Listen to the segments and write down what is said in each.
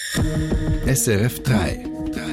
SRF 3.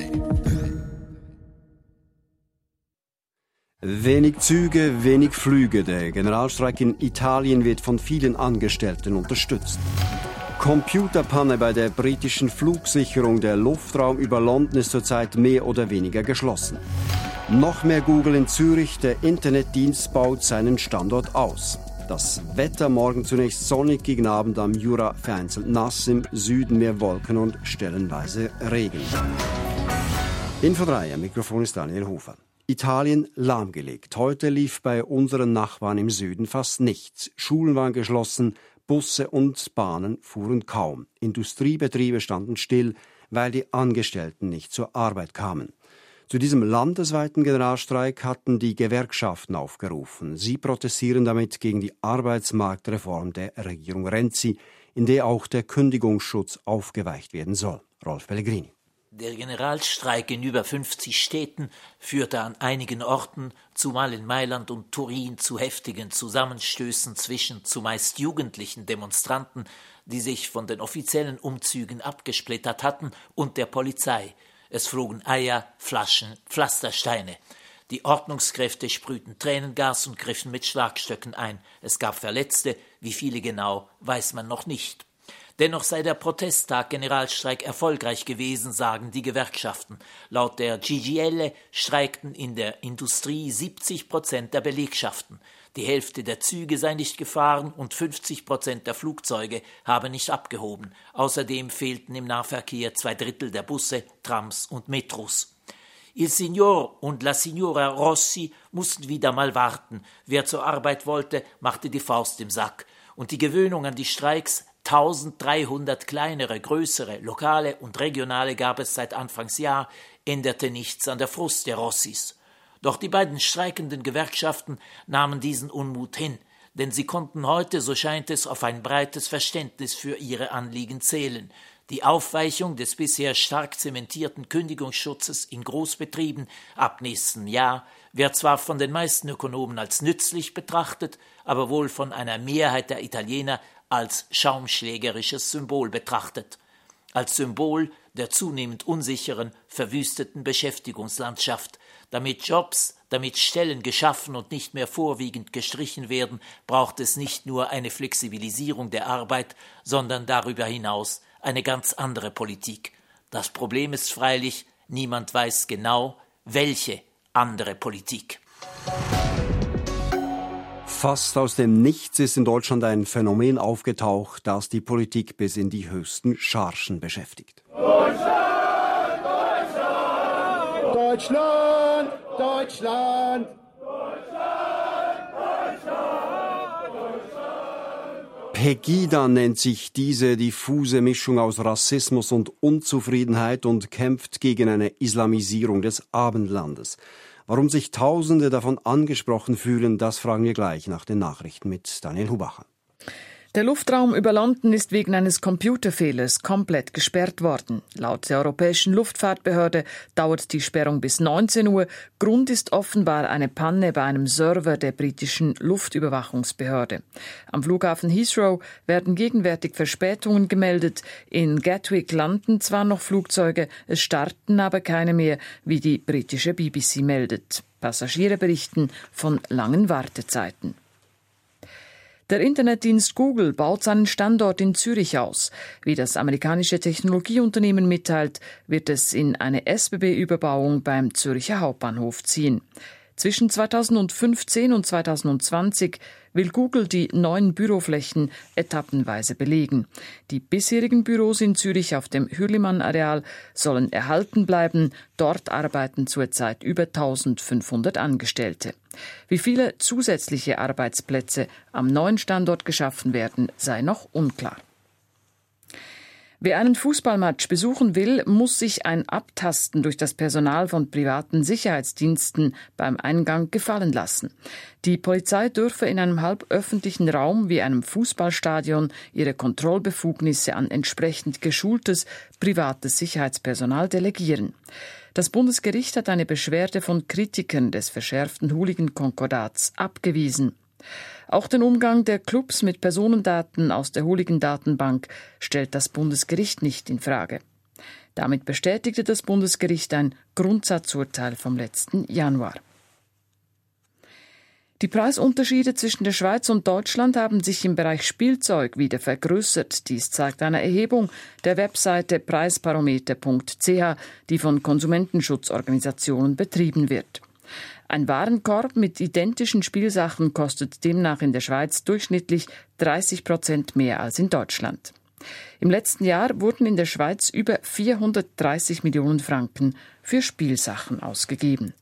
Wenig Züge, wenig Flüge. Der Generalstreik in Italien wird von vielen Angestellten unterstützt. Computerpanne bei der britischen Flugsicherung. Der Luftraum über London ist zurzeit mehr oder weniger geschlossen. Noch mehr Google in Zürich. Der Internetdienst baut seinen Standort aus. Das Wetter morgen zunächst sonnig, gegen Abend am Jura vereinzelt nass, im Süden mehr Wolken und stellenweise Regen. Info 3, am Mikrofon ist Daniel Hofer. Italien lahmgelegt. Heute lief bei unseren Nachbarn im Süden fast nichts. Schulen waren geschlossen, Busse und Bahnen fuhren kaum. Industriebetriebe standen still, weil die Angestellten nicht zur Arbeit kamen. Zu diesem landesweiten Generalstreik hatten die Gewerkschaften aufgerufen. Sie protestieren damit gegen die Arbeitsmarktreform der Regierung Renzi, in der auch der Kündigungsschutz aufgeweicht werden soll. Rolf Pellegrini. Der Generalstreik in über 50 Städten führte an einigen Orten, zumal in Mailand und Turin, zu heftigen Zusammenstößen zwischen zumeist jugendlichen Demonstranten, die sich von den offiziellen Umzügen abgesplittert hatten, und der Polizei. Es flogen Eier, Flaschen, Pflastersteine. Die Ordnungskräfte sprühten Tränengas und griffen mit Schlagstöcken ein. Es gab Verletzte, wie viele genau, weiß man noch nicht. Dennoch sei der Protesttag-Generalstreik erfolgreich gewesen, sagen die Gewerkschaften. Laut der CGIL streikten in der Industrie 70% der Belegschaften. Die Hälfte der Züge sei nicht gefahren und 50% der Flugzeuge habe nicht abgehoben. Außerdem fehlten im Nahverkehr 2/3 der Busse, Trams und Metros. Il Signor und La Signora Rossi mussten wieder mal warten. Wer zur Arbeit wollte, machte die Faust im Sack. Und die Gewöhnung an die Streiks, 1300 kleinere, größere, lokale und regionale gab es seit Anfangsjahr, änderte nichts an der Frust der Rossis. Doch die beiden streikenden Gewerkschaften nahmen diesen Unmut hin, denn sie konnten heute, so scheint es, auf ein breites Verständnis für ihre Anliegen zählen. Die Aufweichung des bisher stark zementierten Kündigungsschutzes in Großbetrieben ab nächsten Jahr wird zwar von den meisten Ökonomen als nützlich betrachtet, aber wohl von einer Mehrheit der Italiener als schaumschlägerisches Symbol betrachtet. Als Symbol der zunehmend unsicheren, verwüsteten Beschäftigungslandschaft. Damit Jobs, damit Stellen geschaffen und nicht mehr vorwiegend gestrichen werden, braucht es nicht nur eine Flexibilisierung der Arbeit, sondern darüber hinaus eine ganz andere Politik. Das Problem ist freilich, niemand weiß genau, welche andere Politik. Fast aus dem Nichts ist in Deutschland ein Phänomen aufgetaucht, das die Politik bis in die höchsten Chargen beschäftigt. Deutschland, Deutschland, Deutschland, Deutschland, Pegida nennt sich diese diffuse Mischung aus Rassismus und Unzufriedenheit und kämpft gegen eine Islamisierung des Abendlandes. Warum sich Tausende davon angesprochen fühlen, das fragen wir gleich nach den Nachrichten mit Daniel Hubacher. Der Luftraum über London ist wegen eines Computerfehlers komplett gesperrt worden. Laut der Europäischen Luftfahrtbehörde dauert die Sperrung bis 19 Uhr. Grund ist offenbar eine Panne bei einem Server der britischen Luftüberwachungsbehörde. Am Flughafen Heathrow werden gegenwärtig Verspätungen gemeldet. In Gatwick landen zwar noch Flugzeuge, es starten aber keine mehr, wie die britische BBC meldet. Passagiere berichten von langen Wartezeiten. Der Internetdienst Google baut seinen Standort in Zürich aus. Wie das amerikanische Technologieunternehmen mitteilt, wird es in eine SBB-Überbauung beim Zürcher Hauptbahnhof ziehen. Zwischen 2015 und 2020 will Google die neuen Büroflächen etappenweise belegen. Die bisherigen Büros in Zürich auf dem Hürlimann-Areal sollen erhalten bleiben. Dort arbeiten zurzeit über 1500 Angestellte. Wie viele zusätzliche Arbeitsplätze am neuen Standort geschaffen werden, sei noch unklar. Wer einen Fußballmatch besuchen will, muss sich ein Abtasten durch das Personal von privaten Sicherheitsdiensten beim Eingang gefallen lassen. Die Polizei dürfe in einem halböffentlichen Raum wie einem Fußballstadion ihre Kontrollbefugnisse an entsprechend geschultes privates Sicherheitspersonal delegieren. Das Bundesgericht hat eine Beschwerde von Kritikern des verschärften Hooligan-Konkordats abgewiesen. Auch den Umgang der Clubs mit Personendaten aus der Hooligan-Datenbank stellt das Bundesgericht nicht in Frage. Damit bestätigte das Bundesgericht ein Grundsatzurteil vom letzten Januar. Die Preisunterschiede zwischen der Schweiz und Deutschland haben sich im Bereich Spielzeug wieder vergrößert. Dies zeigt eine Erhebung der Webseite preisbarometer.ch, die von Konsumentenschutzorganisationen betrieben wird. Ein Warenkorb mit identischen Spielsachen kostet demnach in der Schweiz durchschnittlich 30% mehr als in Deutschland. Im letzten Jahr wurden in der Schweiz über 430 Millionen Franken für Spielsachen ausgegeben.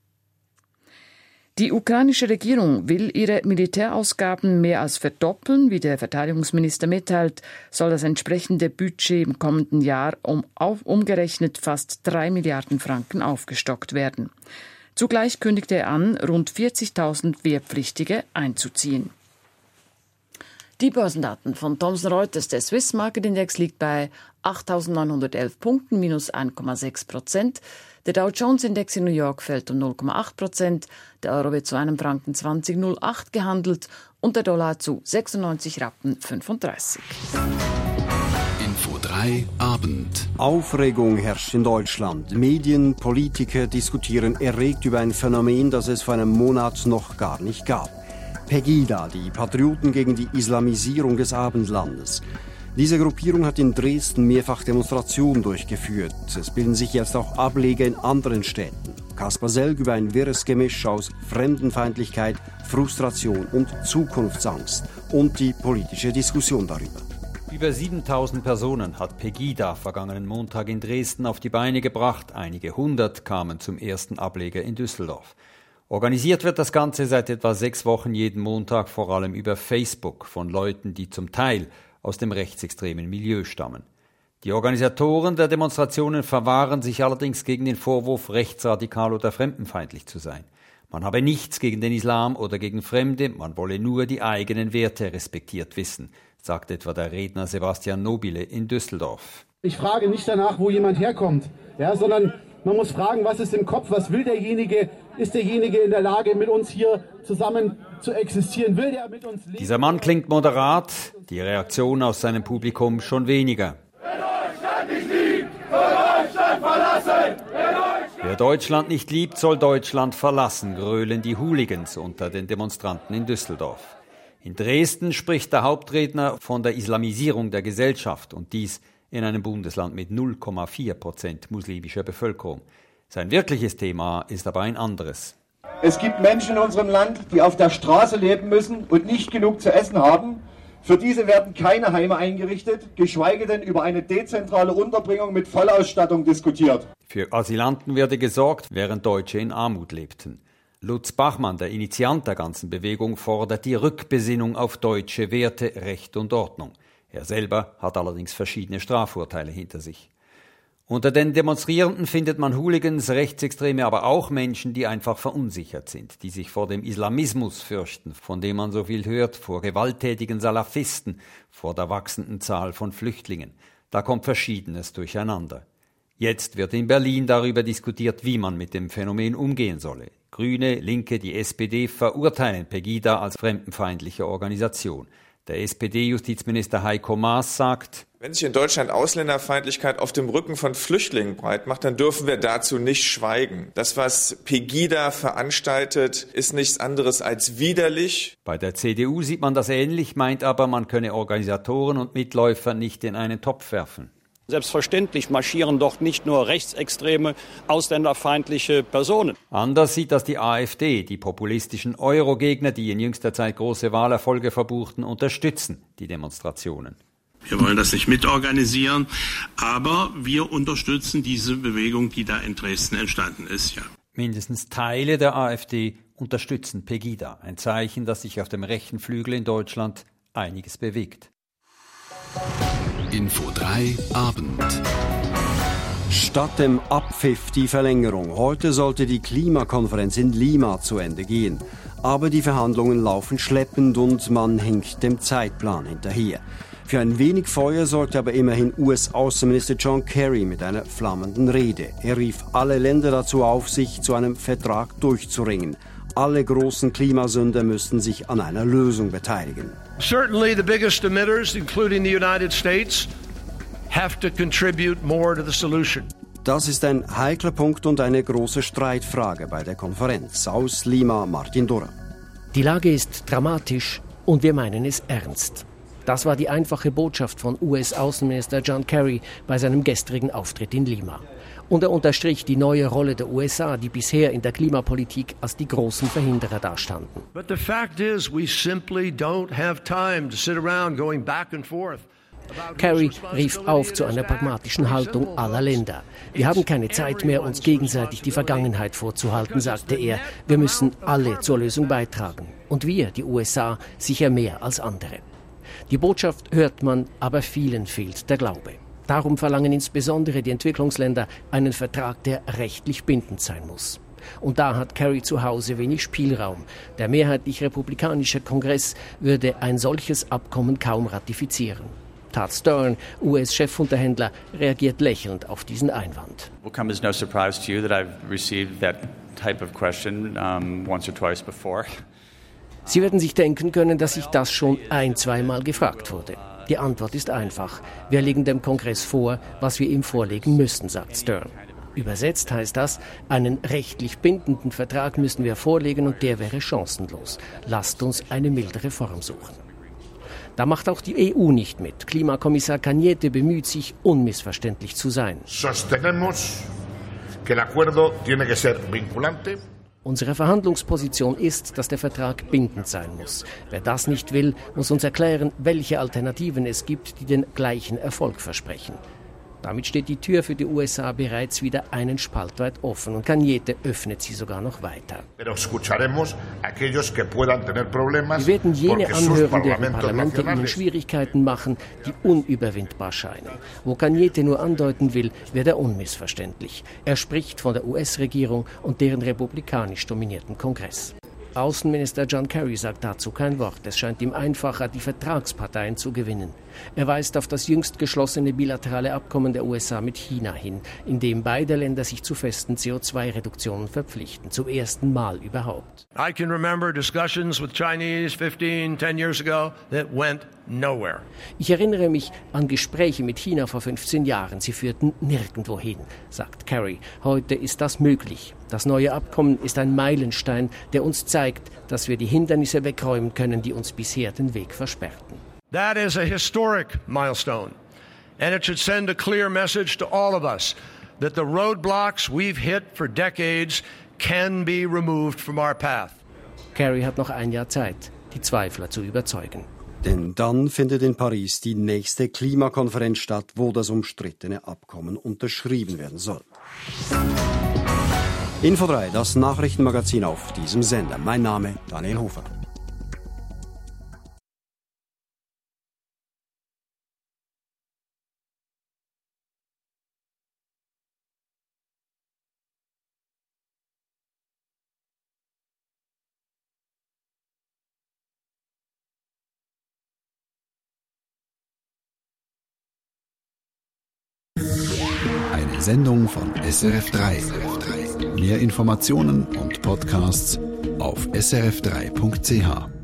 Die ukrainische Regierung will ihre Militärausgaben mehr als verdoppeln. Wie der Verteidigungsminister mitteilt, soll das entsprechende Budget im kommenden Jahr umgerechnet fast 3 Milliarden Franken aufgestockt werden. Zugleich kündigte er an, rund 40.000 Wehrpflichtige einzuziehen. Die Börsendaten von Thomson Reuters. Der Swiss Market Index liegt bei 8.911 Punkten, minus 1,6%. Der Dow Jones Index in New York fällt um 0,8%. Der Euro wird zu einem Franken 20,08 gehandelt und der Dollar zu 96,35 Rappen. Info 3 Abend. Aufregung herrscht in Deutschland. Medien, Politiker diskutieren erregt über ein Phänomen, das es vor einem Monat noch gar nicht gab. Pegida, die Patrioten gegen die Islamisierung des Abendlandes. Diese Gruppierung hat in Dresden mehrfach Demonstrationen durchgeführt. Es bilden sich jetzt auch Ableger in anderen Städten. Kaspar Selg über ein wirres Gemisch aus Fremdenfeindlichkeit, Frustration und Zukunftsangst und die politische Diskussion darüber. Über 7.000 Personen hat Pegida vergangenen Montag in Dresden auf die Beine gebracht. Einige hundert kamen zum ersten Ableger in Düsseldorf. Organisiert wird das Ganze seit etwa 6 Wochen jeden Montag vor allem über Facebook von Leuten, die zum Teil aus dem rechtsextremen Milieu stammen. Die Organisatoren der Demonstrationen verwahren sich allerdings gegen den Vorwurf, rechtsradikal oder fremdenfeindlich zu sein. Man habe nichts gegen den Islam oder gegen Fremde, man wolle nur die eigenen Werte respektiert wissen, sagt etwa der Redner Sebastian Nobile in Düsseldorf. Ich frage nicht danach, wo jemand herkommt, sondern man muss fragen, was ist im Kopf, was will derjenige, ist derjenige in der Lage, mit uns hier zusammen zu existieren, will der mit uns leben? Dieser Mann klingt moderat, die Reaktion aus seinem Publikum schon weniger. Wer Deutschland nicht liebt, soll Deutschland verlassen! Wer Deutschland nicht liebt, soll Deutschland verlassen, grölen die Hooligans unter den Demonstranten in Düsseldorf. In Dresden spricht der Hauptredner von der Islamisierung der Gesellschaft und dies in einem Bundesland mit 0,4% muslimischer Bevölkerung. Sein wirkliches Thema ist aber ein anderes. Es gibt Menschen in unserem Land, die auf der Straße leben müssen und nicht genug zu essen haben. Für diese werden keine Heime eingerichtet, geschweige denn über eine dezentrale Unterbringung mit Vollausstattung diskutiert. Für Asylanten werde gesorgt, während Deutsche in Armut lebten. Lutz Bachmann, der Initiant der ganzen Bewegung, fordert die Rückbesinnung auf deutsche Werte, Recht und Ordnung. Er selber hat allerdings verschiedene Strafurteile hinter sich. Unter den Demonstrierenden findet man Hooligans, Rechtsextreme, aber auch Menschen, die einfach verunsichert sind, die sich vor dem Islamismus fürchten, von dem man so viel hört, vor gewalttätigen Salafisten, vor der wachsenden Zahl von Flüchtlingen. Da kommt Verschiedenes durcheinander. Jetzt wird in Berlin darüber diskutiert, wie man mit dem Phänomen umgehen solle. Grüne, Linke, die SPD verurteilen Pegida als fremdenfeindliche Organisation. Der SPD-Justizminister Heiko Maas sagt: Wenn sich in Deutschland Ausländerfeindlichkeit auf dem Rücken von Flüchtlingen breit macht, dann dürfen wir dazu nicht schweigen. Das, was Pegida veranstaltet, ist nichts anderes als widerlich. Bei der CDU sieht man das ähnlich, meint aber, man könne Organisatoren und Mitläufer nicht in einen Topf werfen. Selbstverständlich marschieren dort nicht nur rechtsextreme, ausländerfeindliche Personen. Anders sieht das die AfD. Die populistischen Euro-Gegner, die in jüngster Zeit große Wahlerfolge verbuchten, unterstützen die Demonstrationen. Wir wollen das nicht mitorganisieren, aber wir unterstützen diese Bewegung, die da in Dresden entstanden ist. Ja. Mindestens Teile der AfD unterstützen Pegida. Ein Zeichen, dass sich auf dem rechten Flügel in Deutschland einiges bewegt. Info 3 Abend. Statt dem Abpfiff die Verlängerung. Heute sollte die Klimakonferenz in Lima zu Ende gehen. Aber die Verhandlungen laufen schleppend und man hängt dem Zeitplan hinterher. Für ein wenig Feuer sorgte aber immerhin US-Außenminister John Kerry mit einer flammenden Rede. Er rief alle Länder dazu auf, sich zu einem Vertrag durchzuringen. Alle großen Klimasünder müssten sich an einer Lösung beteiligen. Certainly the biggest emitters, including the United States, have to contribute more to the solution. Das ist ein heikler Punkt und eine große Streitfrage bei der Konferenz. Aus Lima, Martin Durra. Die Lage ist dramatisch und wir meinen es ernst. Das war die einfache Botschaft von US-Außenminister John Kerry bei seinem gestrigen Auftritt in Lima. Und er unterstrich die neue Rolle der USA, die bisher in der Klimapolitik als die großen Verhinderer dastanden. But the fact is, we simply don't have time to sit around going back and forth. Kerry rief auf zu einer pragmatischen Haltung aller Länder. Wir haben keine Zeit mehr, uns gegenseitig die Vergangenheit vorzuhalten, sagte er. Wir müssen alle zur Lösung beitragen. Und wir, die USA, sicher mehr als andere. Die Botschaft hört man, aber vielen fehlt der Glaube. Darum verlangen insbesondere die Entwicklungsländer einen Vertrag, der rechtlich bindend sein muss. Und da hat Kerry zu Hause wenig Spielraum. Der mehrheitlich republikanische Kongress würde ein solches Abkommen kaum ratifizieren. Todd Stern, US-Chefunterhändler, reagiert lächelnd auf diesen Einwand. Will come as no surprise to you that I've received that type of question once or twice before. Sie werden sich denken können, dass ich das schon zweimal gefragt wurde. Die Antwort ist einfach. Wir legen dem Kongress vor, was wir ihm vorlegen müssen, sagt Stern. Übersetzt heißt das, einen rechtlich bindenden Vertrag müssen wir vorlegen und der wäre chancenlos. Lasst uns eine mildere Form suchen. Da macht auch die EU nicht mit. Klimakommissar Cañete bemüht sich, unmissverständlich zu sein. Unsere Verhandlungsposition ist, dass der Vertrag bindend sein muss. Wer das nicht will, muss uns erklären, welche Alternativen es gibt, die den gleichen Erfolg versprechen. Damit steht die Tür für die USA bereits wieder einen Spalt weit offen und Cañete öffnet sie sogar noch weiter. Wir werden jene anhören, deren Parlamente ihnen Schwierigkeiten machen, die unüberwindbar scheinen. Wo Cañete nur andeuten will, wird er unmissverständlich. Er spricht von der US-Regierung und deren republikanisch dominierten Kongress. Außenminister John Kerry sagt dazu kein Wort. Es scheint ihm einfacher, die Vertragsparteien zu gewinnen. Er weist auf das jüngst geschlossene bilaterale Abkommen der USA mit China hin, in dem beide Länder sich zu festen CO2-Reduktionen verpflichten. Zum ersten Mal überhaupt. I can remember discussions with Chinese 10 years ago that went nowhere. Ich erinnere mich an Gespräche mit China vor 15 Jahren. Sie führten nirgendwo hin, sagt Kerry. Heute ist das möglich. Das neue Abkommen ist ein Meilenstein, der uns zeigt, dass wir die Hindernisse wegräumen können, die uns bisher den Weg versperrten. That is a historic milestone, and it should send a clear message to all of us that the roadblocks we've hit for decades can be removed from our path. Kerry hat noch ein Jahr Zeit, die Zweifler zu überzeugen. Denn dann findet in Paris die nächste Klimakonferenz statt, wo das umstrittene Abkommen unterschrieben werden soll. Info 3, das Nachrichtenmagazin auf diesem Sender. Mein Name Daniel Hofer. Eine Sendung von SRF3. Mehr Informationen und Podcasts auf srf3.ch.